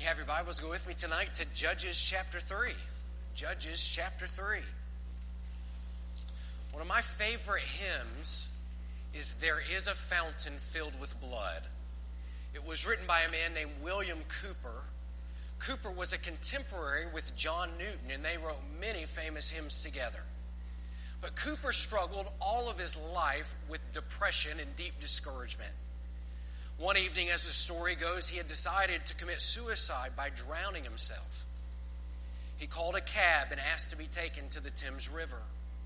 have your Bibles, go with me tonight to Judges chapter 3. Judges chapter 3. One of my favorite hymns is There Is a Fountain Filled with Blood. It was written by a man named William Cowper. Cowper was a contemporary with John Newton, and they wrote many famous hymns together. But Cowper struggled all of his life with depression and deep discouragement. One evening, as the story goes, he had decided to commit suicide by drowning himself. He called a cab and asked to be taken to the Thames River.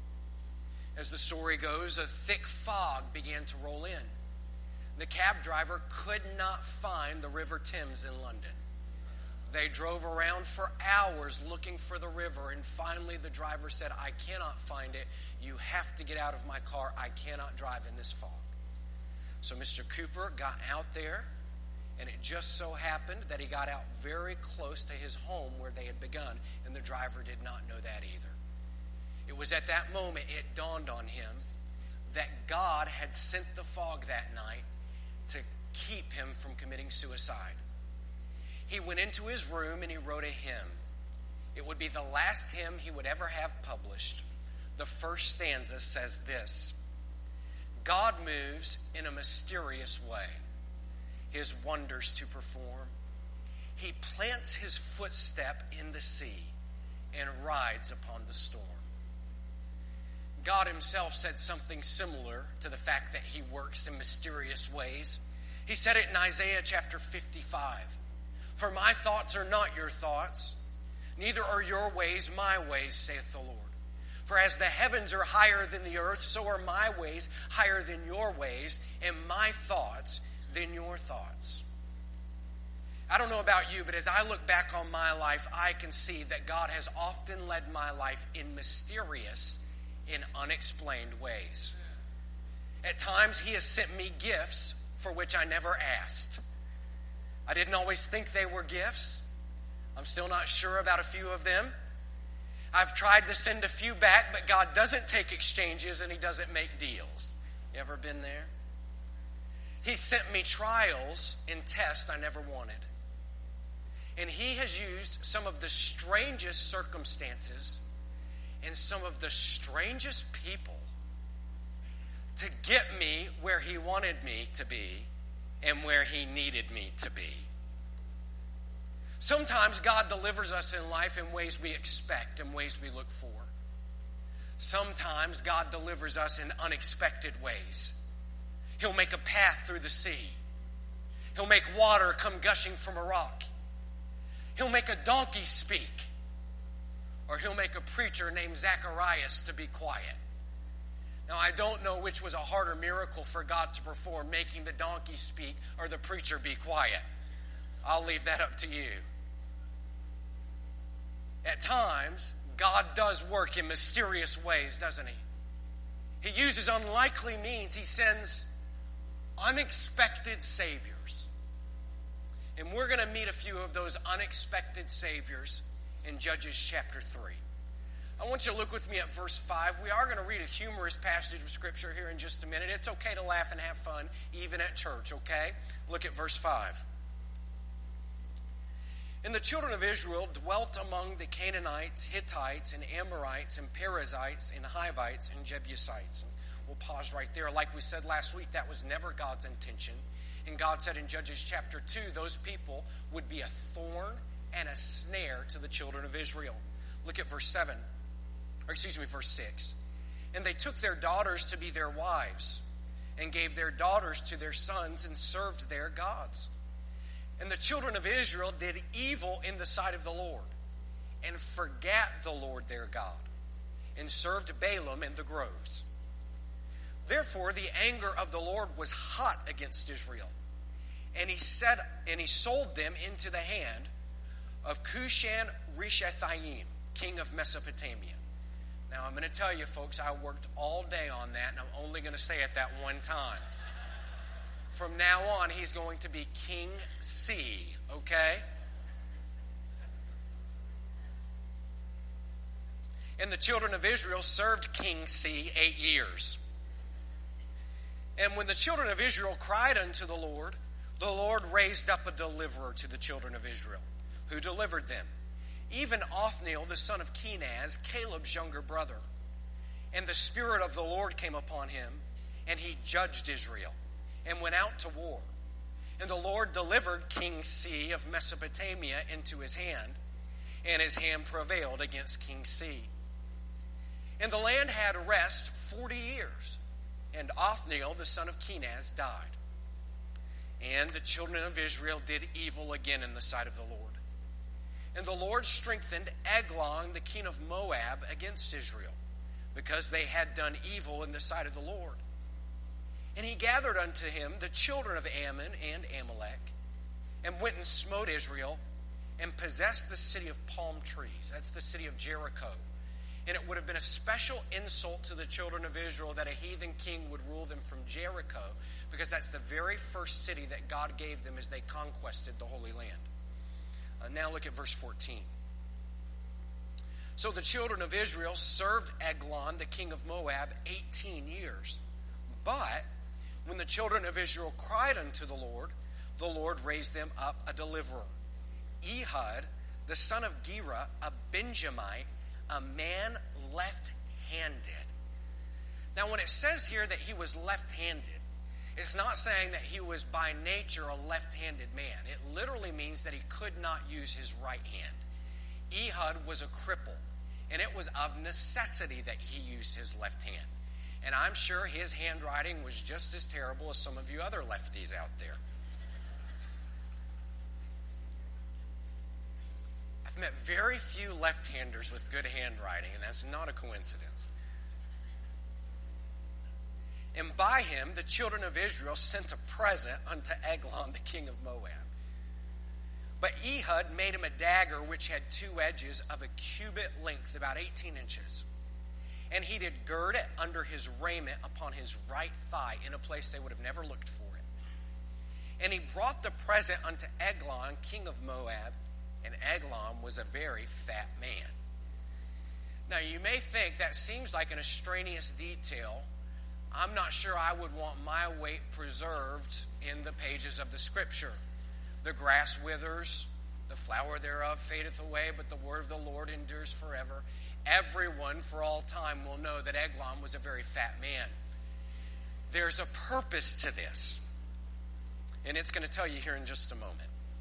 As the story goes, a thick fog began to roll in. The cab driver could not find the River Thames in London. They drove around for hours looking for the river, and finally the driver said, "I cannot find it. You have to get out of my car. I cannot drive in this fog." So Mr. Cowper got out there, and it just so happened that he got out very close to his home where they had begun, and the driver did not know that either. It was at that moment it dawned on him that God had sent the fog that night to keep him from committing suicide. He went into his room and he wrote a hymn. It would be the last hymn he would ever have published. The first stanza says this: God moves in a mysterious way, his wonders to perform. He plants his footstep in the sea and rides upon the storm. God himself said something similar to the fact that he works in mysterious ways. He said it in Isaiah chapter 55. "For my thoughts are not your thoughts, neither are your ways my ways, saith the Lord. For as the heavens are higher than the earth, so are my ways higher than your ways, and my thoughts than your thoughts." I don't know about you, but as I look back on my life, I can see that God has often led my life in mysterious and unexplained ways. At times, he has sent me gifts for which I never asked. I didn't always think they were gifts. I'm still not sure about a few of them. I've tried to send a few back, but God doesn't take exchanges and he doesn't make deals. You ever been there? He sent me trials and tests I never wanted. And he has used some of the strangest circumstances and some of the strangest people to get me where he wanted me to be and where he needed me to be. Sometimes God delivers us in life in ways we expect and ways we look for. Sometimes God delivers us in unexpected ways. He'll make a path through the sea. He'll make water come gushing from a rock. He'll make a donkey speak. Or he'll make a preacher named Zacharias to be quiet. Now, I don't know which was a harder miracle for God to perform, making the donkey speak or the preacher be quiet. I'll leave that up to you. At times, God does work in mysterious ways, doesn't he? He uses unlikely means. He sends unexpected saviors. And we're going to meet a few of those unexpected saviors in Judges chapter 3. I want you to look with me at verse 5. We are going to read a humorous passage of Scripture here in just a minute. It's okay to laugh and have fun, even at church, okay? Look at verse 5. "And the children of Israel dwelt among the Canaanites, Hittites, and Amorites, and Perizzites, and Hivites, and Jebusites." And we'll pause right there. Like we said last week, that was never God's intention. And God said in Judges chapter 2, those people would be a thorn and a snare to the children of Israel. Look at verse 6. "And they took their daughters to be their wives, and gave their daughters to their sons, and served their gods. And the children of Israel did evil in the sight of the Lord, and forgat the Lord their God, and served Balaam in the groves. Therefore the anger of the Lord was hot against Israel, and he sold them into the hand of Cushan-Rishathaim, king of Mesopotamia." Now I'm going to tell you, folks, I worked all day on that, and I'm only going to say it that one time. From now on, he's going to be King C, okay? "And the children of Israel served King C 8 years. And when the children of Israel cried unto the Lord raised up a deliverer to the children of Israel, who delivered them, even Othniel, the son of Kenaz, Caleb's younger brother. And the Spirit of the Lord came upon him, and he judged Israel, and went out to war. And the Lord delivered King C of Mesopotamia into his hand, and his hand prevailed against King C. And the land had rest 40 years, and Othniel, the son of Kenaz, died. And the children of Israel did evil again in the sight of the Lord. And the Lord strengthened Eglon, the king of Moab, against Israel, because they had done evil in the sight of the Lord. And he gathered unto him the children of Ammon and Amalek, and went and smote Israel, and possessed the city of palm trees. That's the city of Jericho. And it would have been a special insult to the children of Israel that a heathen king would rule them from Jericho, because that's the very first city that God gave them as they conquested the Holy Land. Now look at verse 14. So the children of Israel served Eglon, the king of Moab, 18 years. But when the children of Israel cried unto the Lord raised them up a deliverer, Ehud, the son of Gera, a Benjamite, a man left-handed. Now when it says here that he was left-handed, it's not saying that he was by nature a left-handed man. It literally means that he could not use his right hand. Ehud was a cripple, and it was of necessity that he used his left hand. And I'm sure his handwriting was just as terrible as some of you other lefties out there. I've met very few left-handers with good handwriting, and that's not a coincidence. And by him, the children of Israel sent a present unto Eglon, the king of Moab. But Ehud made him a dagger which had 2 edges of a cubit length, about 18 inches. And he did gird it under his raiment upon his right thigh, in a place they would have never looked for it. And he brought the present unto Eglon, king of Moab, and Eglon was a very fat man. Now you may think that seems like an extraneous detail. I'm not sure I would want my weight preserved in the pages of the Scripture. The grass withers, the flower thereof fadeth away, but the word of the Lord endures forever. Everyone for all time will know that Eglon was a very fat man. There's a purpose to this, and it's going to tell you here in just a moment.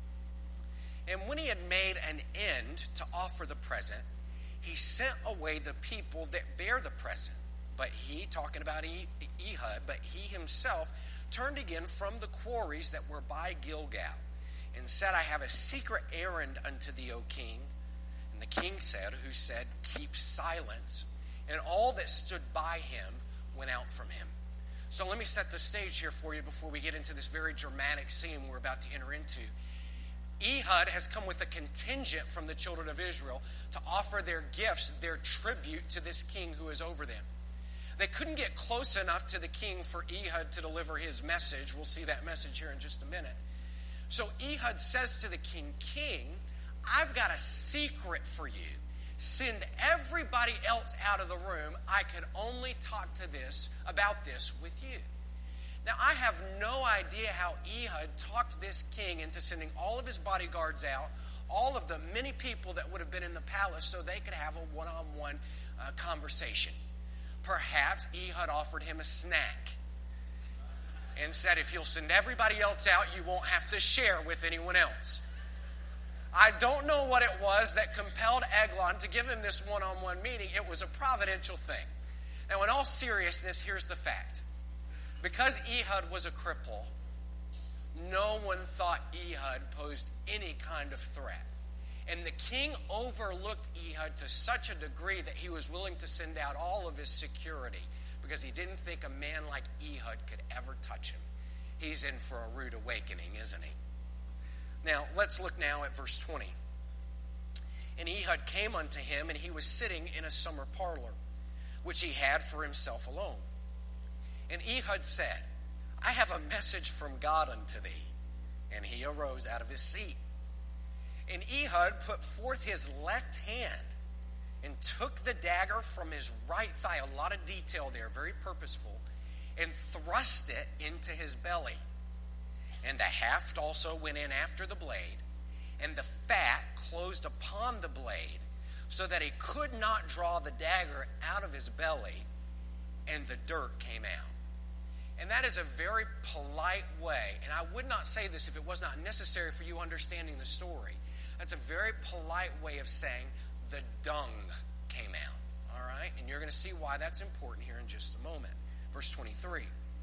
And when he had made an end to offer the present, he sent away the people that bear the present. But he, talking about Ehud, but he himself turned again from the quarries that were by Gilgal, and said, I have a secret errand unto thee, O king. And the king said, who said, keep silence. And all that stood by him went out from him. So let me set the stage here for you before we get into this very dramatic scene we're about to enter into. Ehud has come with a contingent from the children of Israel to offer their gifts, their tribute to this king who is over them. They couldn't get close enough to the king for Ehud to deliver his message. We'll see that message here in just a minute. So Ehud says to the king, King, I've got a secret for you. Send everybody else out of the room. I can only talk about this with you. Now, I have no idea how Ehud talked this king into sending all of his bodyguards out, all of the many people that would have been in the palace, so they could have a one-on-one conversation. Perhaps Ehud offered him a snack and said, if you'll send everybody else out, you won't have to share with anyone else. I don't know what it was that compelled Eglon to give him this one-on-one meeting. It was a providential thing. Now, in all seriousness, here's the fact. Because Ehud was a cripple, no one thought Ehud posed any kind of threat. And the king overlooked Ehud to such a degree that he was willing to send out all of his security because he didn't think a man like Ehud could ever touch him. He's in for a rude awakening, isn't he? Now, let's look now at verse 20. And Ehud came unto him, and he was sitting in a summer parlor, which he had for himself alone. And Ehud said, I have a message from God unto thee. And he arose out of his seat. And Ehud put forth his left hand and took the dagger from his right thigh, a lot of detail there, very purposeful, and thrust it into his belly. And the haft also went in after the blade, and the fat closed upon the blade, so that he could not draw the dagger out of his belly, and the dirt came out. And that is a very polite way, and I would not say this if it was not necessary for you understanding the story. That's a very polite way of saying the dung came out. All right? And you're going to see why that's important here in just a moment. Verse 23.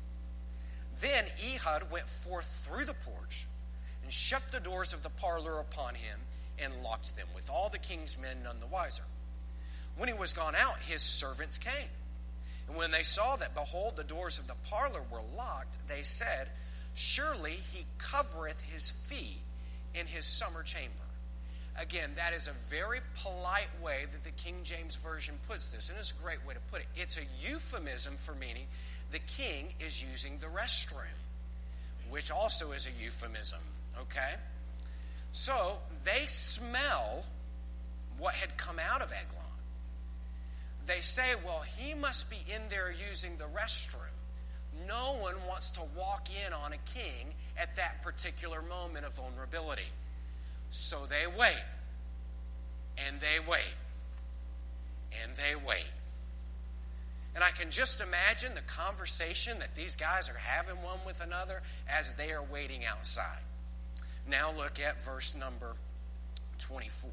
Then Ehud went forth through the porch and shut the doors of the parlor upon him and locked them, with all the king's men none the wiser. When he was gone out, his servants came. And when they saw that, behold, the doors of the parlor were locked, they said, surely he covereth his feet in his summer chamber. Again, that is a very polite way that the King James Version puts this, and it's a great way to put it. It's a euphemism for meaning the king is using the restroom, which also is a euphemism, okay? So they smell what had come out of Eglon. They say, well, he must be in there using the restroom. No one wants to walk in on a king at that particular moment of vulnerability. So they wait, and they wait, and they wait. And I can just imagine the conversation that these guys are having one with another as they are waiting outside. Now look at verse number 24.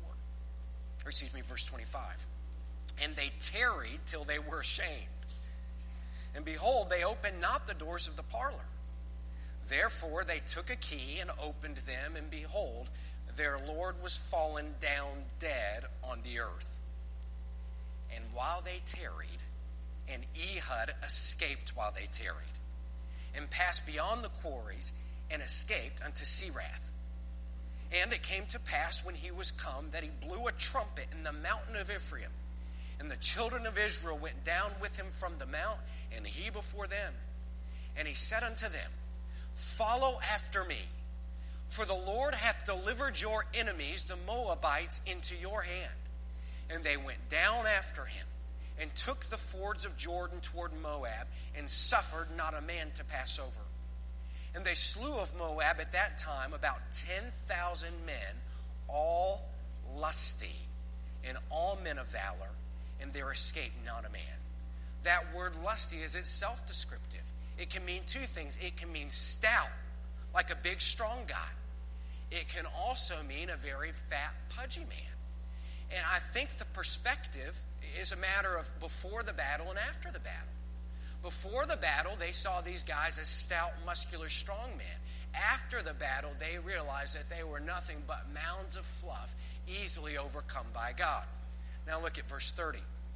Verse 25. And they tarried till they were ashamed. And behold, they opened not the doors of the parlor. Therefore they took a key and opened them, and behold, their Lord was fallen down dead on the earth. And while they tarried, and Ehud escaped while they tarried, and passed beyond the quarries, and escaped unto Serath. And it came to pass when he was come that he blew a trumpet in the mountain of Ephraim. And the children of Israel went down with him from the mount, and he before them. And he said unto them, follow after me, for the Lord hath delivered your enemies, the Moabites, into your hand. And they went down after him, and took the fords of Jordan toward Moab, and suffered not a man to pass over. And they slew of Moab at that time about 10,000 men, all lusty, and all men of valor, and there escaped not a man. That word lusty is itself descriptive. It can mean two things. It can mean stout, like a big, strong guy. It can also mean a very fat, pudgy man. And I think the perspective is a matter of before the battle and after the battle. Before the battle, they saw these guys as stout, muscular, strong men. After the battle, they realized that they were nothing but mounds of fluff, easily overcome by God. Now look at verse 30.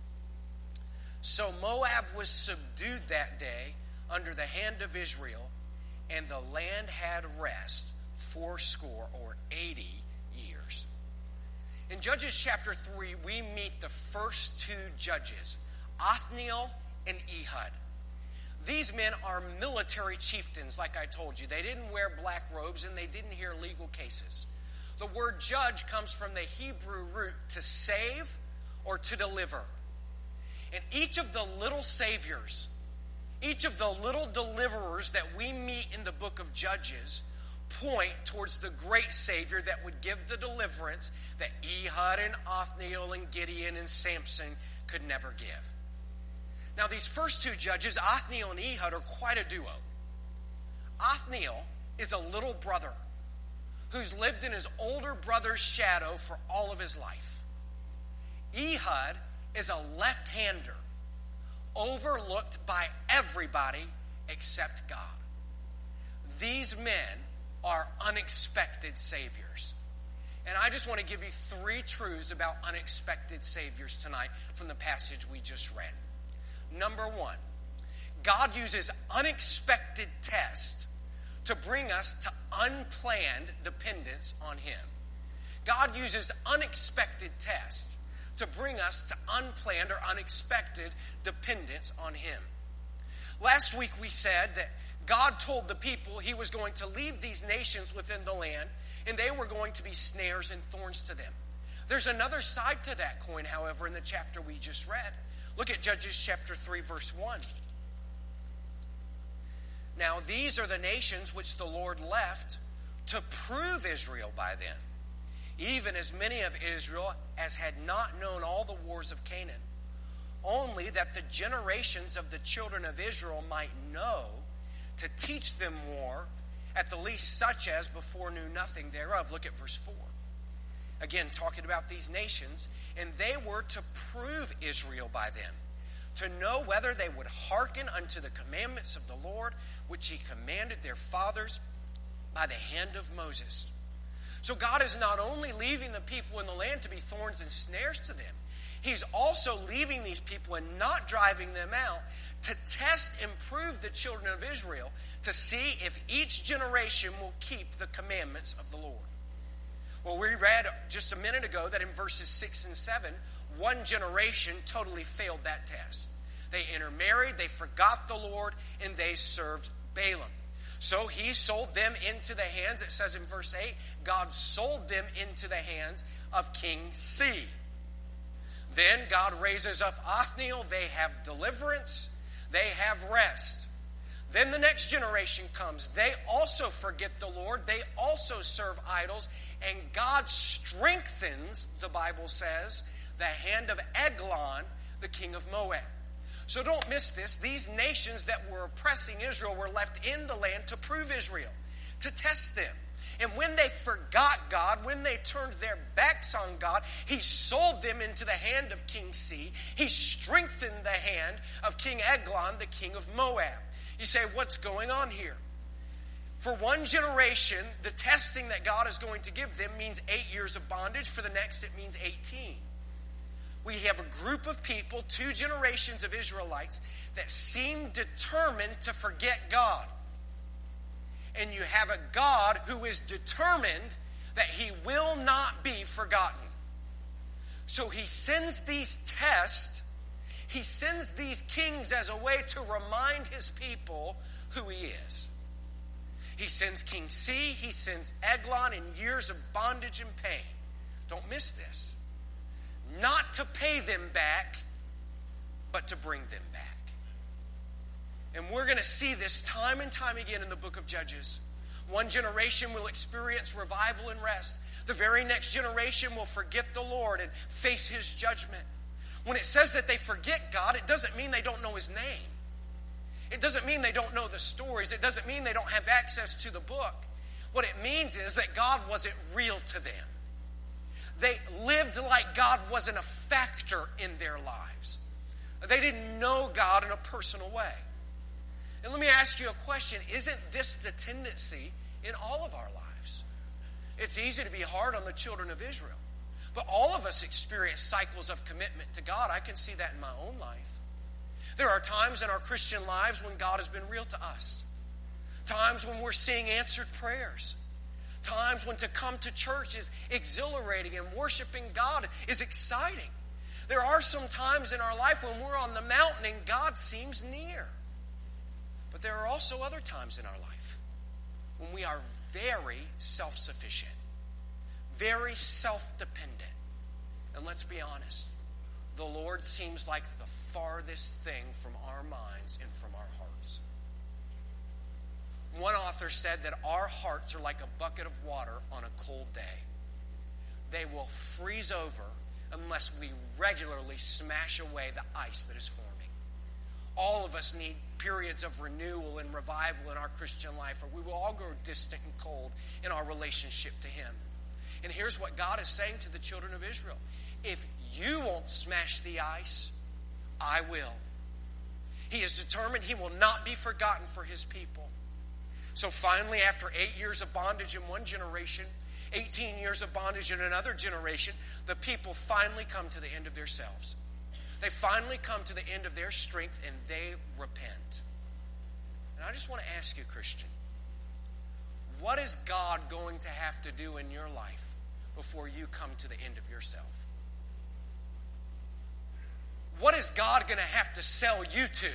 So Moab was subdued that day under the hand of Israel, and the land had rest 80 years. In Judges chapter 3, we meet the first two judges, Othniel and Ehud. These men are military chieftains, like I told you. They didn't wear black robes, and they didn't hear legal cases. The word judge comes from the Hebrew root to save or to deliver. And each of the little saviors, each of the little deliverers that we meet in the book of Judges point towards the great Savior that would give the deliverance that Ehud and Othniel and Gideon and Samson could never give. Now these first two judges, Othniel and Ehud, are quite a duo. Othniel is a little brother who's lived in his older brother's shadow for all of his life. Ehud is a left-hander, overlooked by everybody except God. These men are unexpected saviors. And I just want to give you three truths about unexpected saviors tonight from the passage we just read. Number one, God uses unexpected tests to bring us to unplanned dependence on Him. God uses unexpected tests to bring us to unplanned or unexpected dependence on Him. Last week we said that God told the people He was going to leave these nations within the land, and they were going to be snares and thorns to them. There's another side to that coin, however, in the chapter we just read. Look at Judges chapter 3, verse 1. Now these are the nations which the Lord left to prove Israel by them, even as many of Israel as had not known all the wars of Canaan, only that the generations of the children of Israel might know, to teach them war, at the least such as before knew nothing thereof. Look at verse 4. Again, talking about these nations, and they were to prove Israel by them, to know whether they would hearken unto the commandments of the Lord, which he commanded their fathers by the hand of Moses. So God is not only leaving the people in the land to be thorns and snares to them, he's also leaving these people and not driving them out to test and prove the children of Israel, to see if each generation will keep the commandments of the Lord. Well, we read just a minute ago that in verses 6 and 7, one generation totally failed that test. They intermarried, they forgot the Lord, and they served Balaam. So he sold them into the hands, it says in verse 8, God sold them into the hands of King C. Then God raises up Othniel, they have deliverance, they have rest. Then the next generation comes. They also forget the Lord, they also serve idols, and God strengthens, the Bible says, the hand of Eglon, the king of Moab. So don't miss this. These nations that were oppressing Israel were left in the land to prove Israel, to test them. And when they forgot God, when they turned their backs on God, he sold them into the hand of King C. He strengthened the hand of King Eglon, the king of Moab. You say, what's going on here? For one generation, the testing that God is going to give them means 8 years of bondage. For the next, it means 18. We have a group of people, 2 generations of Israelites, that seem determined to forget God. And you have a God who is determined that he will not be forgotten. So he sends these tests, he sends these kings as a way to remind his people who he is. He sends King C, he sends Eglon in years of bondage and pain. Don't miss this. Not to pay them back, but to bring them back. And we're going to see this time and time again in the book of Judges. One generation will experience revival and rest. The very next generation will forget the Lord and face his judgment. When it says that they forget God, it doesn't mean they don't know his name. It doesn't mean they don't know the stories. It doesn't mean they don't have access to the book. What it means is that God wasn't real to them. They lived like God wasn't a factor in their lives. They didn't know God in a personal way. And let me ask you a question. Isn't this the tendency in all of our lives? It's easy to be hard on the children of Israel. But all of us experience cycles of commitment to God. I can see that in my own life. There are times in our Christian lives when God has been real to us. Times when we're seeing answered prayers. Times when to come to church is exhilarating and worshiping God is exciting. There are some times in our life when we're on the mountain and God seems near. But there are also other times in our life when we are very self-sufficient, very self-dependent. And let's be honest, the Lord seems like the farthest thing from our minds and from our hearts. One author said that our hearts are like a bucket of water on a cold day. They will freeze over unless we regularly smash away the ice that is forming. All of us need periods of renewal and revival in our Christian life, or we will all grow distant and cold in our relationship to him. And here's what God is saying to the children of Israel. If you won't smash the ice, I will. He is determined he will not be forgotten for his people. So finally, after 8 years of bondage in one generation, 18 years of bondage in another generation, the people finally come to the end of themselves. They finally come to the end of their strength and they repent. And I just want to ask you, Christian, what is God going to have to do in your life before you come to the end of yourself? What is God going to have to sell you to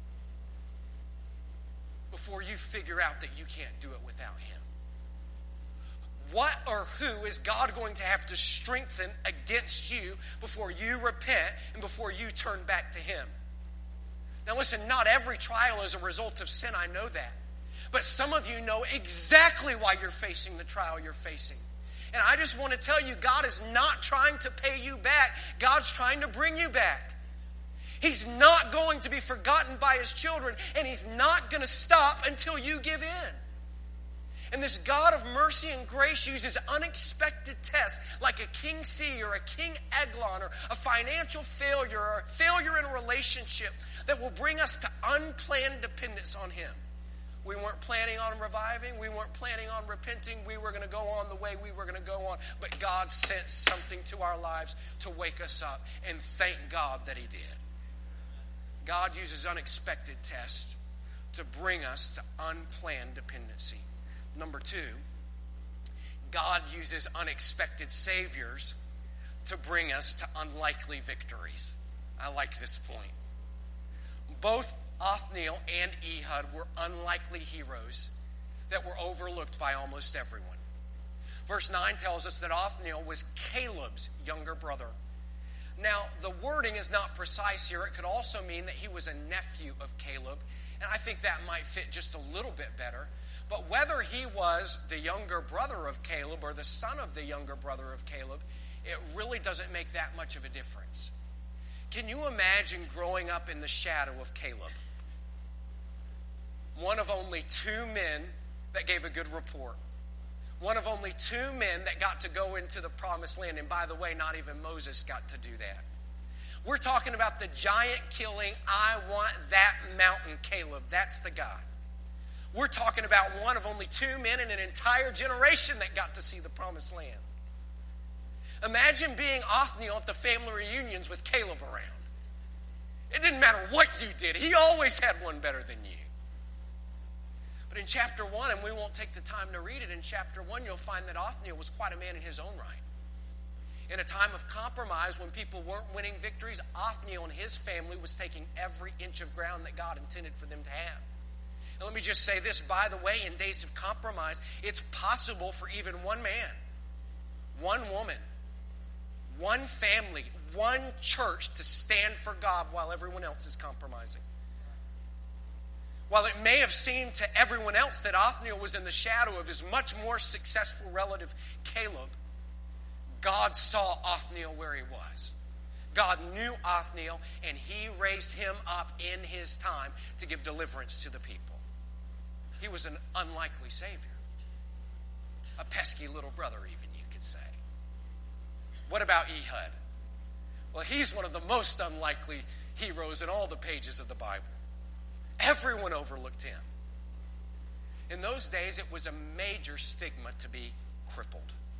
before you figure out that you can't do it without him? What or who is God going to have to strengthen against you before you repent and before you turn back to him? Now listen, not every trial is a result of sin, I know that. But some of you know exactly why you're facing the trial you're facing. And I just want to tell you, God is not trying to pay you back. God's trying to bring you back. He's not going to be forgotten by his children, and he's not going to stop until you give in. And this God of mercy and grace uses unexpected tests like a King C or a King Eglon or a financial failure or a failure in a relationship that will bring us to unplanned dependence on him. We weren't planning on reviving. We weren't planning on repenting. We were going to go on the way we were going to go on. But God sent something to our lives to wake us up. And thank God that he did. God uses unexpected tests to bring us to unplanned dependency. Number 2, God uses unexpected saviors to bring us to unlikely victories. I like this point. Both Othniel and Ehud were unlikely heroes that were overlooked by almost everyone. Verse 9 tells us that Othniel was Caleb's younger brother. Now, the wording is not precise here. It could also mean that he was a nephew of Caleb, and I think that might fit just a little bit better. But whether he was the younger brother of Caleb or the son of the younger brother of Caleb, it really doesn't make that much of a difference. Can you imagine growing up in the shadow of Caleb? One of only 2 men that gave a good report. One of only 2 men that got to go into the promised land. And by the way, not even Moses got to do that. We're talking about the giant killing, I want that mountain Caleb. That's the guy. We're talking about one of only 2 men in an entire generation that got to see the promised land. Imagine being Othniel at the family reunions with Caleb around. It didn't matter what you did. He always had one better than you. But in chapter 1, and we won't take the time to read it, in chapter 1 you'll find that Othniel was quite a man in his own right. In a time of compromise when people weren't winning victories, Othniel and his family was taking every inch of ground that God intended for them to have. And let me just say this, by the way, in days of compromise, it's possible for even one man, one woman, one family, one church to stand for God while everyone else is compromising. While it may have seemed to everyone else that Othniel was in the shadow of his much more successful relative Caleb, God saw Othniel where he was. God knew Othniel, and he raised him up in his time to give deliverance to the people. He was an unlikely Savior. A pesky little brother, even, you could say. What about Ehud? Well, he's one of the most unlikely heroes in all the pages of the Bible. Everyone overlooked him. In those days, it was a major stigma to be crippled.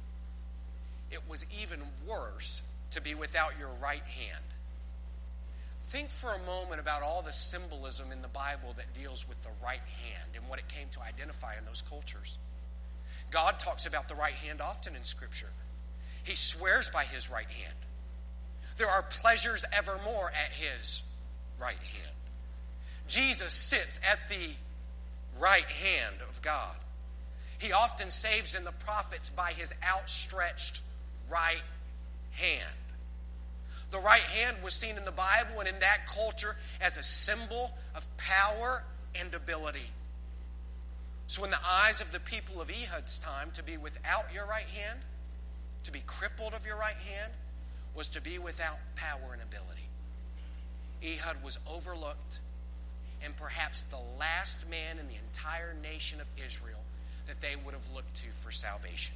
It was even worse to be without your right hand. Think for a moment about all the symbolism in the Bible that deals with the right hand and what it came to identify in those cultures. God talks about the right hand often in Scripture. He swears by his right hand. There are pleasures evermore at his right hand. Jesus sits at the right hand of God. He often saves in the prophets by his outstretched right hand. The right hand was seen in the Bible and in that culture as a symbol of power and ability. So in the eyes of the people of Ehud's time, to be without your right hand, to be crippled of your right hand, was to be without power and ability. Ehud was overlooked and perhaps the last man in the entire nation of Israel that they would have looked to for salvation.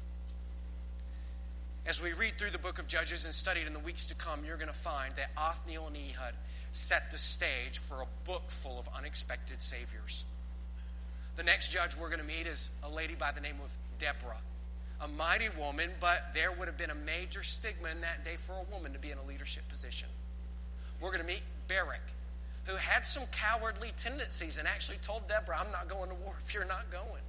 As we read through the book of Judges and study it in the weeks to come, you're going to find that Othniel and Ehud set the stage for a book full of unexpected saviors. The next judge we're going to meet is a lady by the name of Deborah, a mighty woman, but there would have been a major stigma in that day for a woman to be in a leadership position. We're going to meet Barak, who had some cowardly tendencies and actually told Deborah, I'm not going to war if you're not going.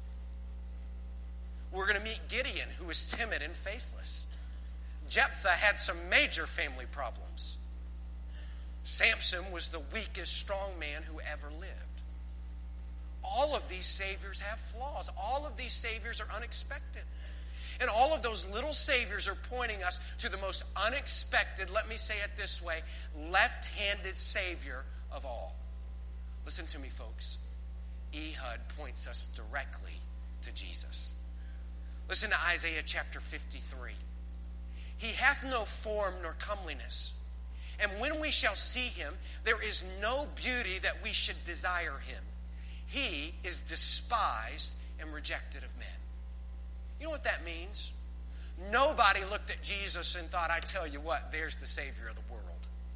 We're going to meet Gideon, who was timid and faithless. Jephthah had some major family problems. Samson was the weakest strong man who ever lived. All of these saviors have flaws. All of these saviors are unexpected. And all of those little saviors are pointing us to the most unexpected, let me say it this way, left-handed savior of all. Listen to me, folks. Ehud points us directly to Jesus. Listen to Isaiah chapter 53. He hath no form nor comeliness, and when we shall see him, there is no beauty that we should desire him. He is despised and rejected of men. You know what that means? Nobody looked at Jesus and thought, I tell you what, there's the Savior of the world.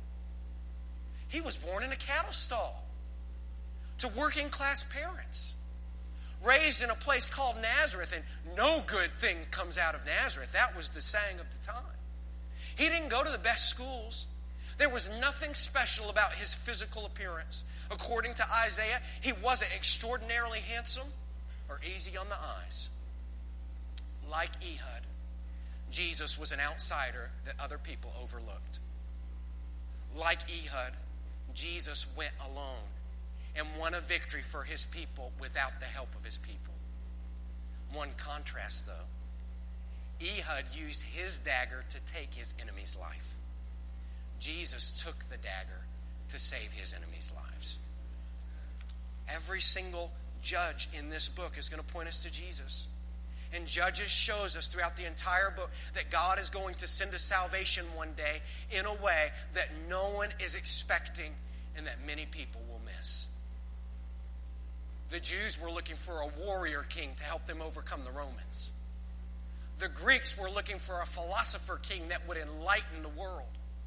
He was born in a cattle stall to working class parents, raised in a place called Nazareth, and no good thing comes out of Nazareth. That was the saying of the time. He didn't go to the best schools. There was nothing special about his physical appearance. According to Isaiah, he wasn't extraordinarily handsome or easy on the eyes. Like Ehud, Jesus was an outsider that other people overlooked. Like Ehud, Jesus went alone and won a victory for his people without the help of his people. One contrast, though. Ehud used his dagger to take his enemy's life. Jesus took the dagger to save his enemies' lives. Every single judge in this book is going to point us to Jesus. And Judges shows us throughout the entire book that God is going to send a salvation one day in a way that no one is expecting and that many people will miss. The Jews were looking for a warrior king to help them overcome the Romans. The Greeks were looking for a philosopher king that would enlighten the world.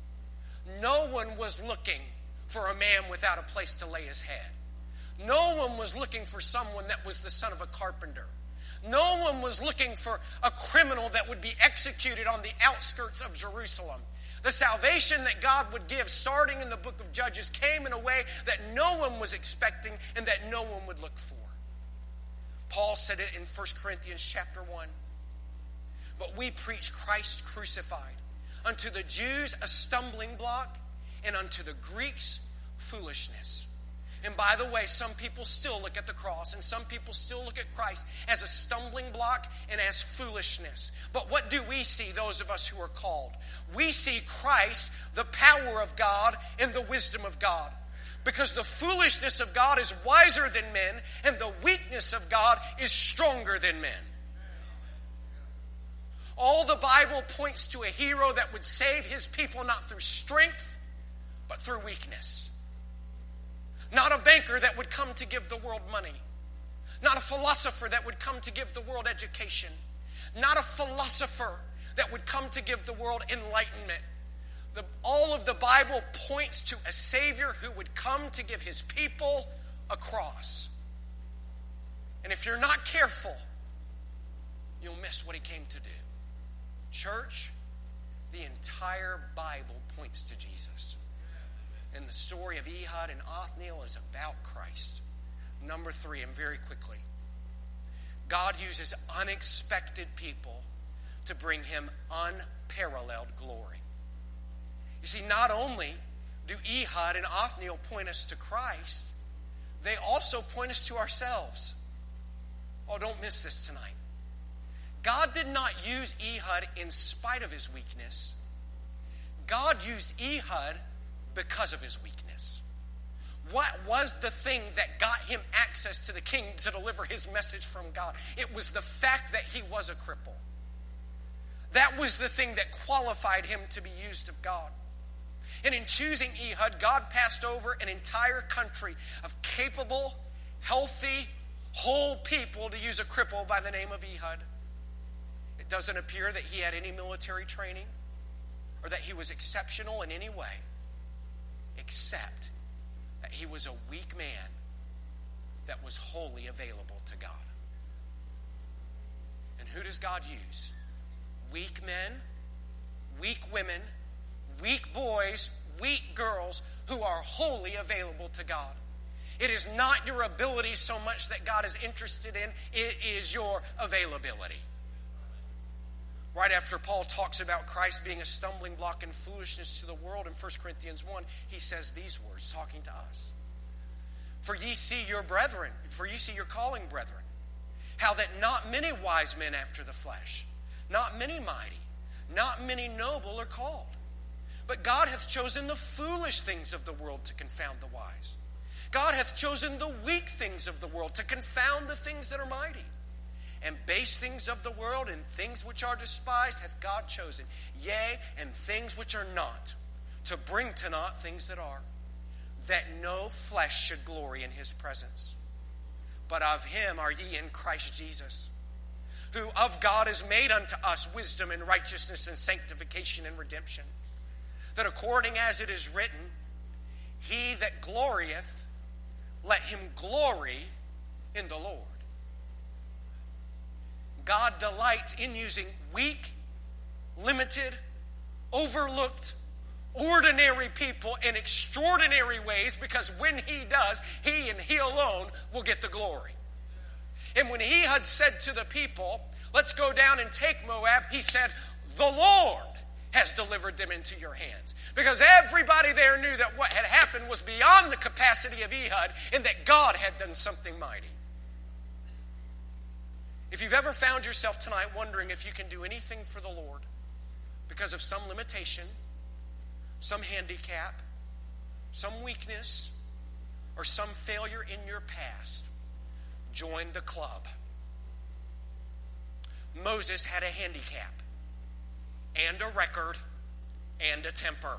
No one was looking for a man without a place to lay his head. No one was looking for someone that was the son of a carpenter. No one was looking for a criminal that would be executed on the outskirts of Jerusalem. The salvation that God would give starting in the book of Judges came in a way that no one was expecting and that no one would look for. Paul said it in 1 Corinthians chapter 1. But we preach Christ crucified, unto the Jews a stumbling block, and unto the Greeks foolishness. And by the way, some people still look at the cross and some people still look at Christ as a stumbling block and as foolishness. But what do we see, those of us who are called? We see Christ, the power of God and the wisdom of God. Because the foolishness of God is wiser than men and the weakness of God is stronger than men. All the Bible points to a hero that would save his people not through strength, but through weakness. Not a banker that would come to give the world money. Not a philosopher that would come to give the world education. Not a philosopher that would come to give the world enlightenment. All of the Bible points to a Savior who would come to give his people a cross. And if you're not careful, you'll miss what he came to do. Church, the entire Bible points to Jesus. And the story of Ehud and Othniel is about Christ. Number 3, and very quickly, God uses unexpected people to bring him unparalleled glory. You see, not only do Ehud and Othniel point us to Christ, they also point us to ourselves. Oh, don't miss this tonight. God did not use Ehud in spite of his weakness. God used Ehud because of his weakness. What was the thing that got him access to the king to deliver his message from God? It was the fact that he was a cripple. That was the thing that qualified him to be used of God. And in choosing Ehud, God passed over an entire country of capable, healthy, whole people to use a cripple by the name of Ehud. It doesn't appear that he had any military training or that he was exceptional in any way, except that he was a weak man that was wholly available to God. And who does God use? Weak men, weak women, weak boys, weak girls who are wholly available to God. It is not your ability so much that God is interested in, it is your availability. Right after Paul talks about Christ being a stumbling block and foolishness to the world in 1 Corinthians 1, he says these words, talking to us. For ye see your brethren, for ye see your calling, brethren, how that not many wise men after the flesh, not many mighty, not many noble are called. But God hath chosen the foolish things of the world to confound the wise. God hath chosen the weak things of the world to confound the things that are mighty. and base things of the world and things which are despised hath God chosen, yea, and things which are not, to bring to naught things that are, that no flesh should glory in his presence. But of him are ye in Christ Jesus, who of God is made unto us wisdom and righteousness and sanctification and redemption, that according as it is written, he that glorieth, let him glory in the Lord. God delights in using weak, limited, overlooked, ordinary people in extraordinary ways, because when he does, he and he alone will get the glory. And when he had said to the people, let's go down and take Moab, he said, the Lord has delivered them into your hands. Because everybody there knew that what had happened was beyond the capacity of Ehud, and that God had done something mighty. If you've ever found yourself tonight wondering if you can do anything for the Lord because of some limitation, some handicap, some weakness, or some failure in your past, join the club. Moses had a handicap and a record and a temper.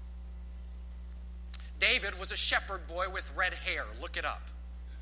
David was a shepherd boy with red hair. Look it up.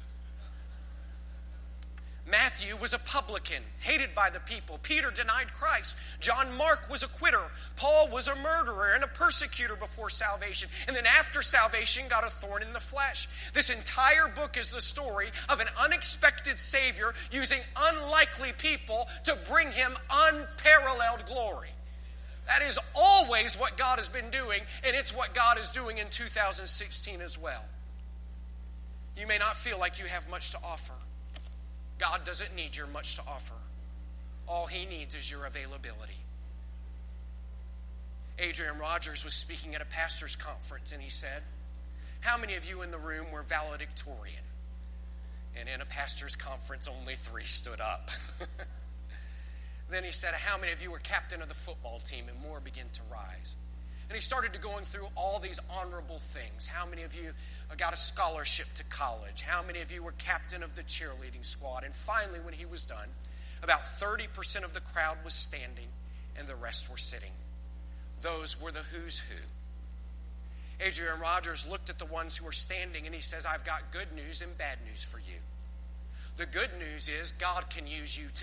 Matthew was a publican, hated by the people. Peter denied Christ. John Mark was a quitter. Paul was a murderer and a persecutor before salvation. And then after salvation, got a thorn in the flesh. This entire book is the story of an unexpected Savior using unlikely people to bring him unparalleled glory. That is always what God has been doing, and it's what God is doing in 2016 as well. You may not feel like you have much to offer. God doesn't need your much to offer. All he needs is your availability. Adrian Rogers was speaking at a pastor's conference, and he said, how many of you in the room were valedictorian? And in a pastor's conference, only 3 stood up. Then he said, how many of you were captain of the football team? And more began to rise. And he started to going through all these honorable things. How many of you got a scholarship to college? How many of you were captain of the cheerleading squad? And finally, when he was done, about 30% of the crowd was standing and the rest were sitting. Those were the who's who. Adrian Rogers looked at the ones who were standing and he says, I've got good news and bad news for you. The good news is God can use you too.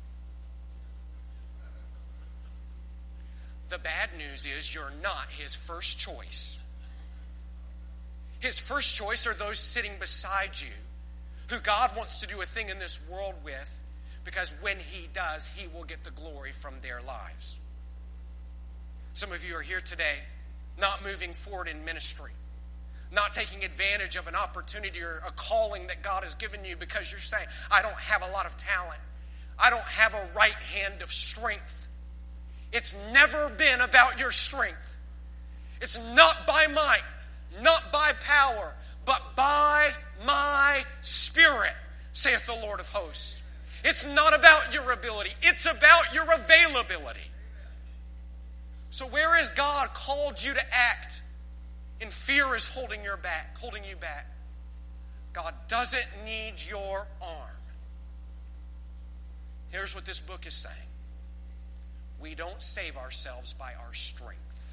The bad news is you're not his first choice. His first choice are those sitting beside you who God wants to do a thing in this world with, because when he does, he will get the glory from their lives. Some of you are here today not moving forward in ministry, not taking advantage of an opportunity or a calling that God has given you because you're saying, I don't have a lot of talent. I don't have a right hand of strength. It's never been about your strength. It's not by might, not by power, but by my Spirit, saith the Lord of hosts. It's not about your ability. It's about your availability. So where has God called you to act and fear is holding you back? God doesn't need your arm. Here's what this book is saying. We don't save ourselves by our strength.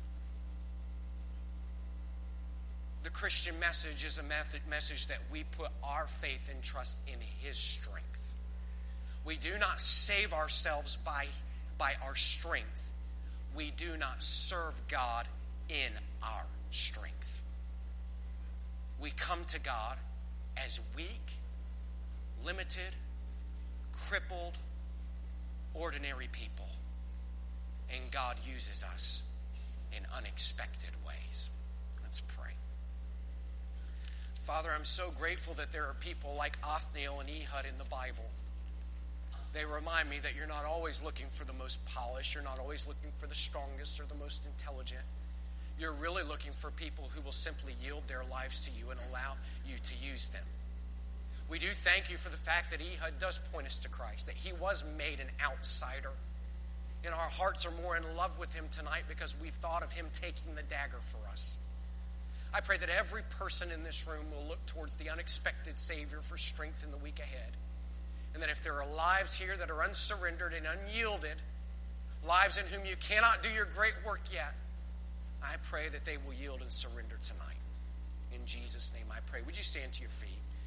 The Christian message is a message that we put our faith and trust in his strength. We do not save ourselves by our strength. We do not serve God in our strength. We come to God as weak, limited, crippled, ordinary people. And God uses us in unexpected ways. Let's pray. Father, I'm so grateful that there are people like Othniel and Ehud in the Bible. They remind me that you're not always looking for the most polished. You're not always looking for the strongest or the most intelligent. You're really looking for people who will simply yield their lives to you and allow you to use them. We do thank you for the fact that Ehud does point us to Christ, that he was made an outsider. And our hearts are more in love with him tonight because we've thought of him taking the dagger for us. I pray that every person in this room will look towards the unexpected Savior for strength in the week ahead. And that if there are lives here that are unsurrendered and unyielded, lives in whom you cannot do your great work yet, I pray that they will yield and surrender tonight. In Jesus' name I pray. Would you stand to your feet?